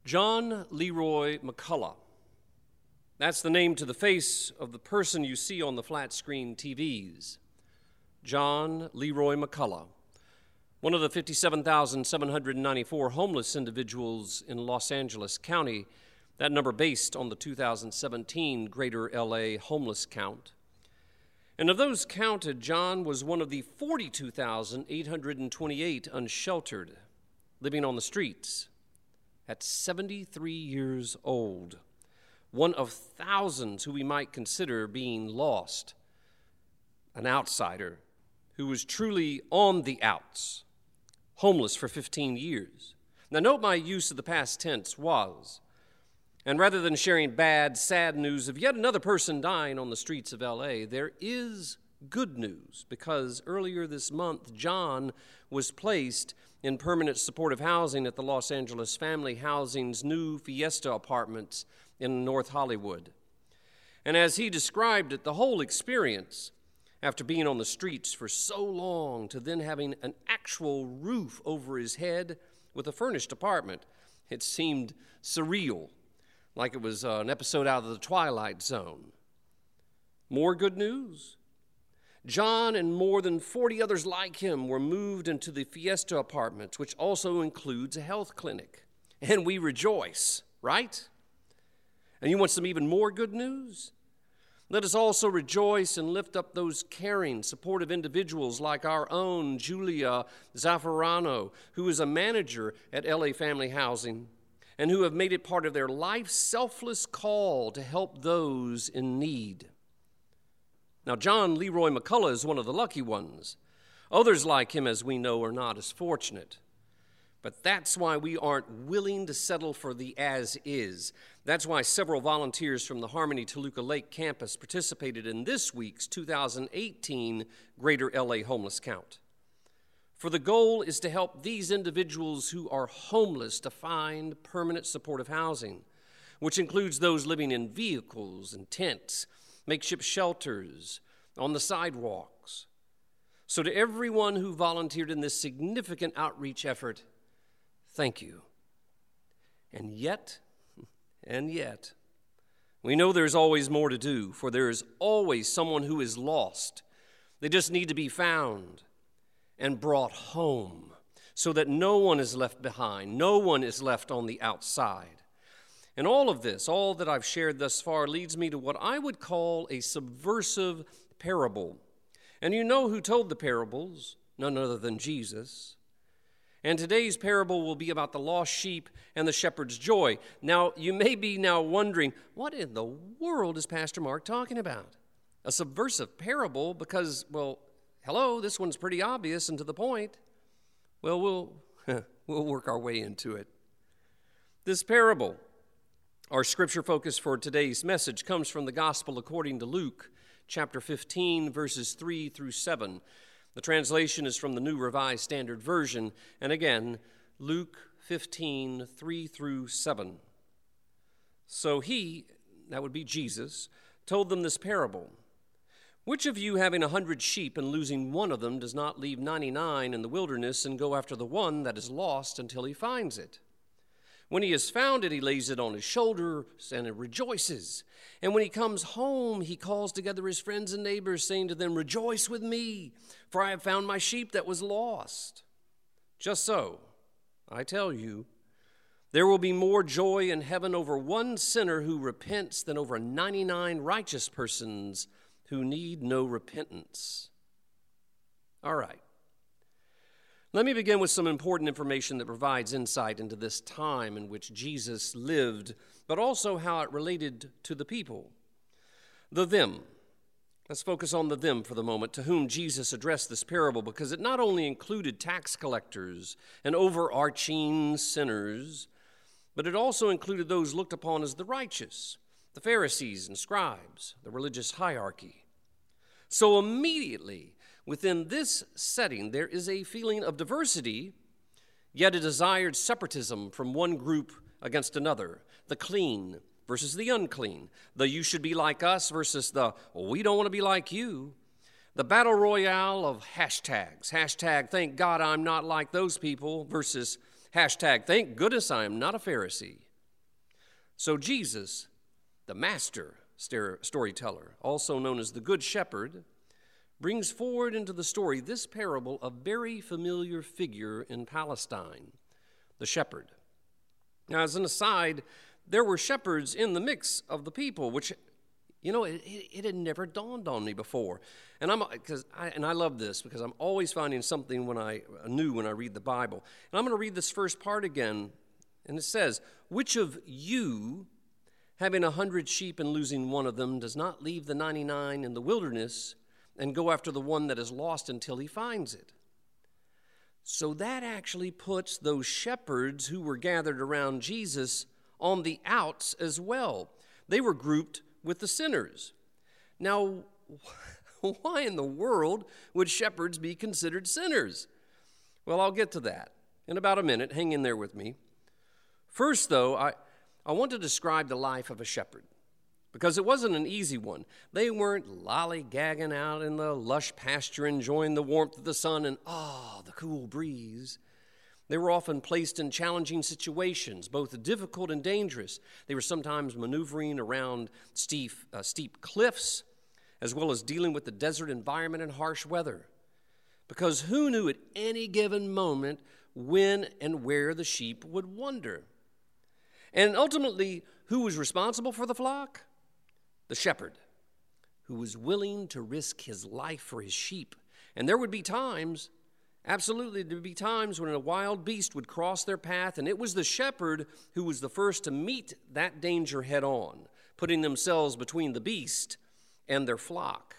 John Leroy McCullough. That's the name to the face of the person you see on the flat screen TVs. John Leroy McCullough, one of the 57,794 homeless individuals in Los Angeles County, that number based on the 2017 Greater LA homeless count. And of those counted, John was one of the 42,828 unsheltered, living on the streets at 73 years old, one of thousands who we might consider being lost, an outsider who was truly on the outs, homeless for 15 years. Now note my use of the past tense, was. And rather than sharing bad, sad news of yet another person dying on the streets of LA, there is good news, because earlier this month, John was placed in permanent supportive housing at the Los Angeles Family Housing's new Fiesta apartments in North Hollywood. And as he described it, the whole experience, after being on the streets for so long to then having an actual roof over his head with a furnished apartment, it seemed surreal, like it was an episode out of the Twilight Zone. More good news. John and more than 40 others like him were moved into the Fiesta apartments, which also includes a health clinic. And we rejoice, right? And you want some even more good news? Let us also rejoice and lift up those caring, supportive individuals like our own Julia Zaffarano, who is a manager at LA Family Housing, and who have made it part of their life's selfless call to help those in need. Now, John Leroy McCullough is one of the lucky ones. Others like him, as we know, are not as fortunate. But that's why we aren't willing to settle for the as-is. That's why several volunteers from the Harmony Toluca Lake campus participated in this week's 2018 Greater LA Homeless Count. For the goal is to help these individuals who are homeless to find permanent supportive housing, which includes those living in vehicles and tents, makeshift shelters, on the sidewalks. So to everyone who volunteered in this significant outreach effort, thank you. And yet, we know there's always more to do, for there is always someone who is lost. They just need to be found and brought home so that no one is left behind, no one is left on the outside. And all of this, all that I've shared thus far, leads me to what I would call a subversive parable. And you know who told the parables, none other than Jesus. And today's parable will be about the lost sheep and the shepherd's joy. Now, you may be now wondering, what in the world is Pastor Mark talking about? A subversive parable because, well, hello, this one's pretty obvious and to the point. Well, we'll work our way into it. This parable, our scripture focus for today's message, comes from the Gospel according to Luke, chapter 15, verses 3 through 7. The translation is from the New Revised Standard Version, and again, Luke 15, 3 through 7. So he, that would be Jesus, told them this parable. Which of you, having 100 sheep and losing one of them, does not leave 99 in the wilderness and go after the one that is lost until he finds it? When he has found it, he lays it on his shoulders and rejoices. And when he comes home, he calls together his friends and neighbors, saying to them, "Rejoice with me, for I have found my sheep that was lost." Just so, I tell you, there will be more joy in heaven over one sinner who repents than over 99 righteous persons who need no repentance. All right. Let me begin with some important information that provides insight into this time in which Jesus lived, but also how it related to the people. The them. Let's focus on the them for the moment, to whom Jesus addressed this parable, because it not only included tax collectors and overarching sinners, but it also included those looked upon as the righteous, the Pharisees and scribes, the religious hierarchy. So immediately, within this setting, there is a feeling of diversity, yet a desired separatism from one group against another. The clean versus the unclean. The you should be like us versus the we don't want to be like you. The battle royale of hashtags. Hashtag thank God I'm not like those people versus hashtag thank goodness I am not a Pharisee. So Jesus, the master storyteller, also known as the Good Shepherd, brings forward into the story this parable a very familiar figure in Palestine, the shepherd. Now, as an aside, there were shepherds in the mix of the people, which, it had never dawned on me before. And I love this because I'm always finding something new when I read the Bible. And I'm going to read this first part again, and it says, "Which of you, having 100 sheep and losing one of them, does not leave the 99 in the wilderness and go after the one that is lost until he finds it?" So that actually puts those shepherds who were gathered around Jesus on the outs as well. They were grouped with the sinners. Now, why in the world would shepherds be considered sinners? Well, I'll get to that in about a minute. Hang in there with me. First, though, I want to describe the life of a shepherd, because it wasn't an easy one. They weren't lollygagging out in the lush pasture, enjoying the warmth of the sun and, the cool breeze. They were often placed in challenging situations, both difficult and dangerous. They were sometimes maneuvering around steep cliffs, as well as dealing with the desert environment and harsh weather. Because who knew at any given moment when and where the sheep would wander? And ultimately, who was responsible for the flock? The shepherd, who was willing to risk his life for his sheep. And there would be times, absolutely, there would be times when a wild beast would cross their path, and it was the shepherd who was the first to meet that danger head on, putting themselves between the beast and their flock.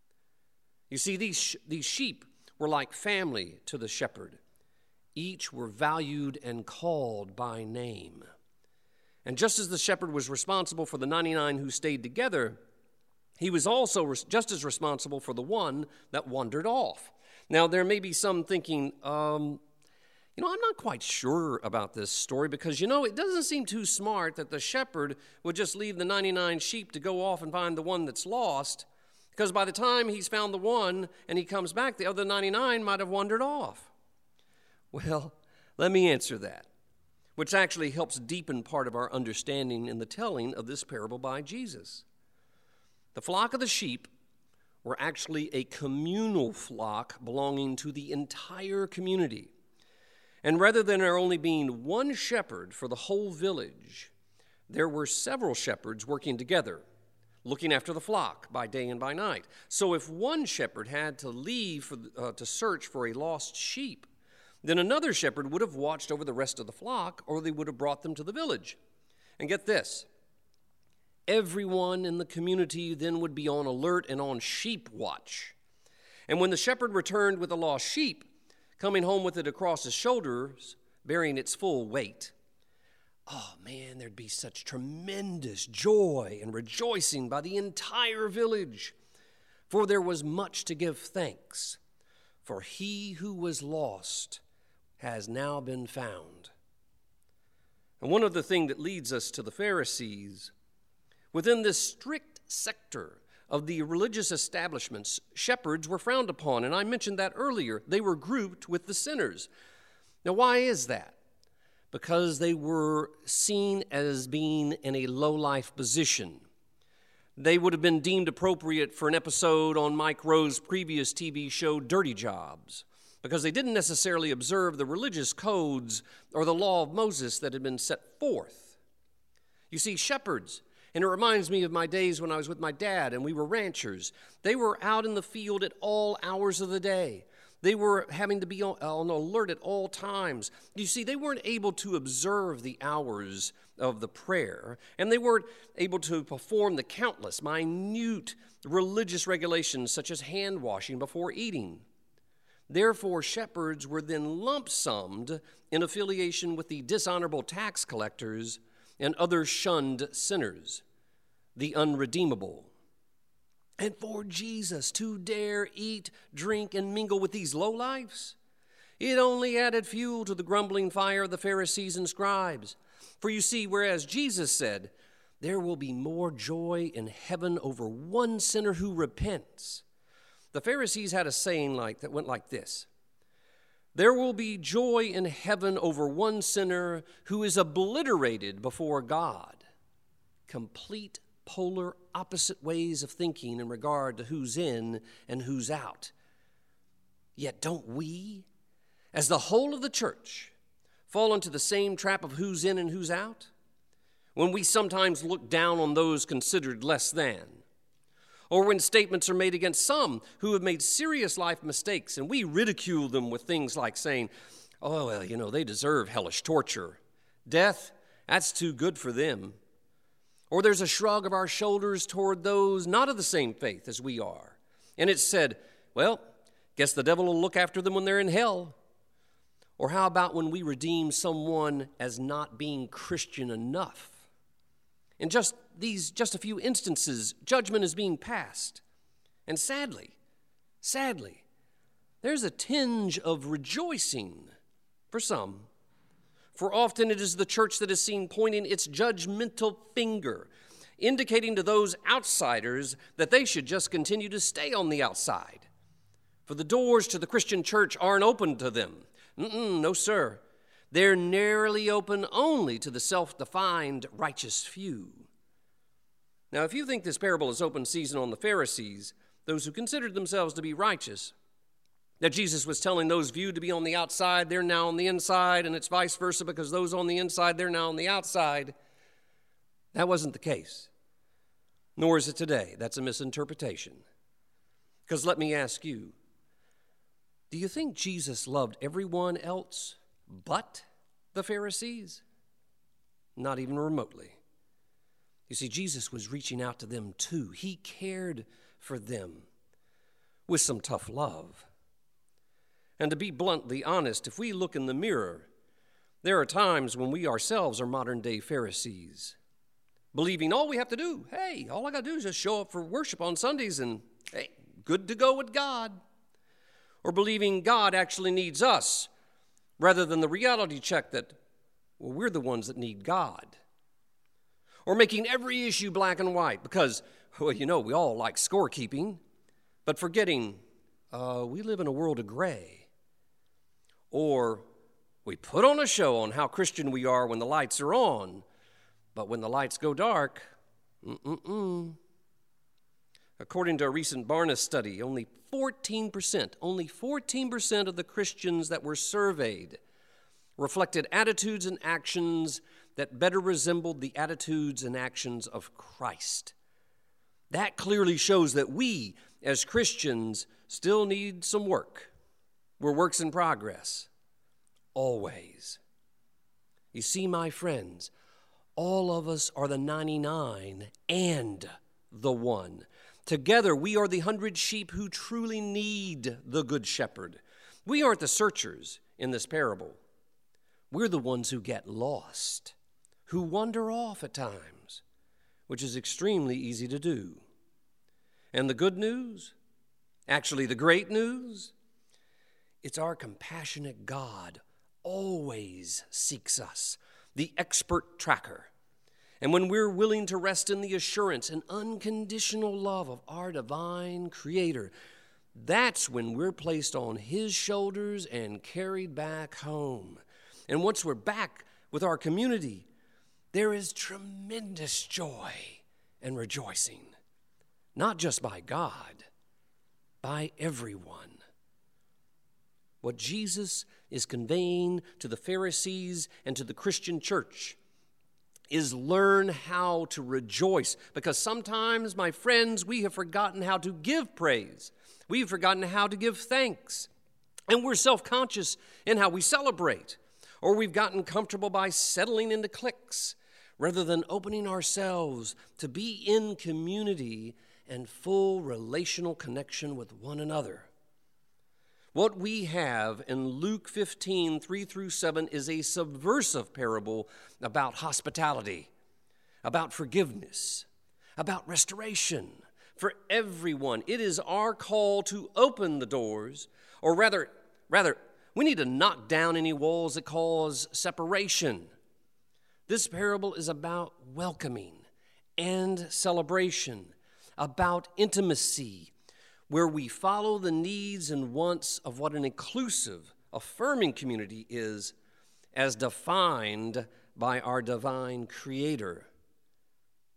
You see, these sheep were like family to the shepherd. Each were valued and called by name. And just as the shepherd was responsible for the 99 who stayed together, he was also just as responsible for the one that wandered off. Now, there may be some thinking, I'm not quite sure about this story because, it doesn't seem too smart that the shepherd would just leave the 99 sheep to go off and find the one that's lost, because by the time he's found the one and he comes back, the other 99 might have wandered off. Well, let me answer that, which actually helps deepen part of our understanding in the telling of this parable by Jesus. The flock of the sheep were actually a communal flock belonging to the entire community. And rather than there only being one shepherd for the whole village, there were several shepherds working together, looking after the flock by day and by night. So if one shepherd had to leave to search for a lost sheep, then another shepherd would have watched over the rest of the flock, or they would have brought them to the village. And get this, everyone in the community then would be on alert and on sheep watch. And when the shepherd returned with a lost sheep, coming home with it across his shoulders, bearing its full weight, there'd be such tremendous joy and rejoicing by the entire village. For there was much to give thanks, for he who was lost has now been found. And one other thing that leads us to the Pharisees, within this strict sector of the religious establishments, shepherds were frowned upon, and I mentioned that earlier. They were grouped with the sinners. Now, why is that? Because they were seen as being in a low-life position. They would have been deemed appropriate for an episode on Mike Rowe's previous TV show, Dirty Jobs, because they didn't necessarily observe the religious codes or the law of Moses that had been set forth. You see, shepherds, and it reminds me of my days when I was with my dad and we were ranchers, they were out in the field at all hours of the day. They were having to be on alert at all times. You see, they weren't able to observe the hours of the prayer, and they weren't able to perform the countless, minute religious regulations such as hand washing before eating. Therefore, shepherds were then lump-summed in affiliation with the dishonorable tax collectors and other shunned sinners, the unredeemable. And for Jesus to dare eat, drink, and mingle with these lowlifes, it only added fuel to the grumbling fire of the Pharisees and scribes. For you see, whereas Jesus said, there will be more joy in heaven over one sinner who repents, the Pharisees had a saying that went like this: there will be joy in heaven over one sinner who is obliterated before God. complete polar opposite ways of thinking in regard to who's in and who's out. Yet don't we, as the whole of the church, fall into the same trap of who's in and who's out? When we sometimes look down on those considered less than, or when statements are made against some who have made serious life mistakes and we ridicule them with things like saying, oh, well, they deserve hellish torture. Death, that's too good for them. Or there's a shrug of our shoulders toward those not of the same faith as we are. And it's said, well, guess the devil will look after them when they're in hell. Or how about when we redeem someone as not being Christian enough? In just a few instances, judgment is being passed. And sadly, there's a tinge of rejoicing for some. For often it is the church that is seen pointing its judgmental finger, indicating to those outsiders that they should just continue to stay on the outside. For the doors to the Christian church aren't open to them. No, sir. They're narrowly open only to the self-defined righteous few. Now, if you think this parable is open season on the Pharisees, those who considered themselves to be righteous, that Jesus was telling those viewed to be on the outside, they're now on the inside, and it's vice versa because those on the inside, they're now on the outside, that wasn't the case. Nor is it today. That's a misinterpretation. Because let me ask you, do you think Jesus loved everyone else but the Pharisees? Not even remotely. You see, Jesus was reaching out to them too. He cared for them with some tough love. And to be bluntly honest, if we look in the mirror, there are times when we ourselves are modern-day Pharisees, believing all we have to do, all I got to do is just show up for worship on Sundays and, good to go with God. Or believing God actually needs us, rather than the reality check that, we're the ones that need God. Or making every issue black and white because, we all like scorekeeping, but forgetting we live in a world of gray. Or we put on a show on how Christian we are when the lights are on, but when the lights go dark, According to a recent Barna study, only 14% of the Christians that were surveyed reflected attitudes and actions that better resembled the attitudes and actions of Christ. That clearly shows that we, as Christians, still need some work. We're works in progress, always. You see, my friends, all of us are the 99 and the one. Together, we are the 100 sheep who truly need the Good Shepherd. We aren't the searchers in this parable. We're the ones who get lost, who wander off at times, which is extremely easy to do. And the good news, actually the great news, it's our compassionate God always seeks us, the expert tracker. And when we're willing to rest in the assurance and unconditional love of our divine Creator, that's when we're placed on His shoulders and carried back home. And once we're back with our community, there is tremendous joy and rejoicing, not just by God, by everyone. What Jesus is conveying to the Pharisees and to the Christian church is learn how to rejoice. Because sometimes, my friends, we have forgotten how to give praise. We've forgotten how to give thanks. And we're self-conscious in how we celebrate. Or we've gotten comfortable by settling into cliques rather than opening ourselves to be in community and full relational connection with one another. What we have in Luke 15, 3-7 is a subversive parable about hospitality, about forgiveness, about restoration for everyone. It is our call to open the doors, or rather, we need to knock down any walls that cause separation. This parable is about welcoming and celebration, about intimacy, where we follow the needs and wants of what an inclusive, affirming community is as defined by our divine Creator.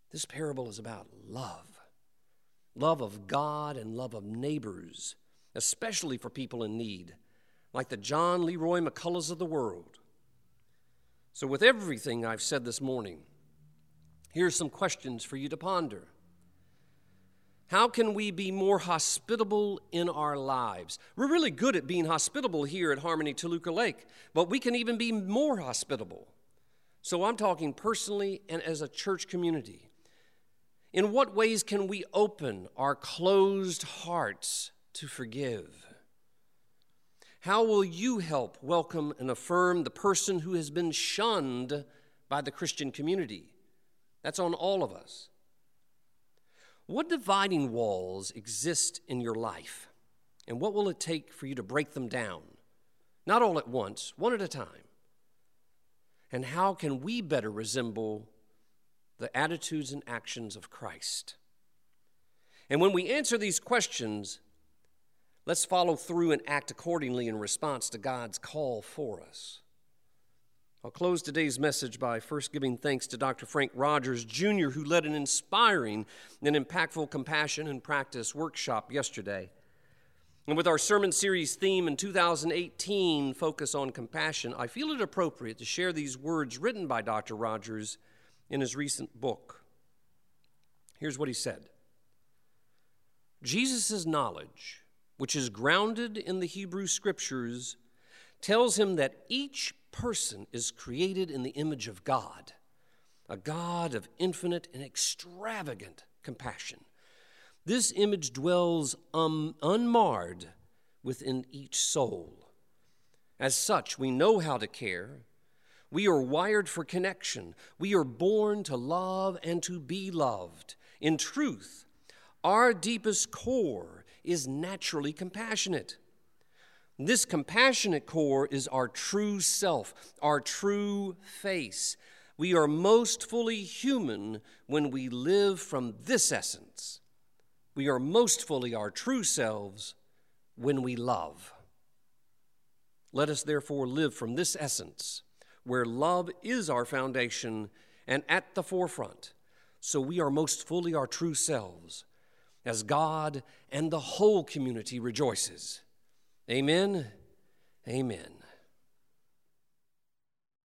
This parable is about love. Love of God and love of neighbors, especially for people in need, like the John Leroy McCulloughs of the world. So with everything I've said this morning, here's some questions for you to ponder. How can we be more hospitable in our lives? We're really good at being hospitable here at Harmony Toluca Lake, but we can even be more hospitable. So I'm talking personally and as a church community. In what ways can we open our closed hearts to forgive? How will you help welcome and affirm the person who has been shunned by the Christian community? That's on all of us. What dividing walls exist in your life, and what will it take for you to break them down? Not all at once, one at a time. And how can we better resemble the attitudes and actions of Christ? And when we answer these questions, let's follow through and act accordingly in response to God's call for us. I'll close today's message by first giving thanks to Dr. Frank Rogers, Jr., who led an inspiring and impactful compassion and practice workshop yesterday. And with our sermon series theme in 2018, Focus on Compassion, I feel it appropriate to share these words written by Dr. Rogers in his recent book. Here's what he said. Jesus' knowledge, which is grounded in the Hebrew Scriptures, tells him that each person is created in the image of God, a God of infinite and extravagant compassion. This image dwells unmarred within each soul. As such, we know how to care. We are wired for connection. We are born to love and to be loved. In truth, our deepest core is naturally compassionate. This compassionate core is our true self, our true face. We are most fully human when we live from this essence. We are most fully our true selves when we love. Let us therefore live from this essence, where love is our foundation and at the forefront, so we are most fully our true selves, as God and the whole community rejoices. Amen. Amen.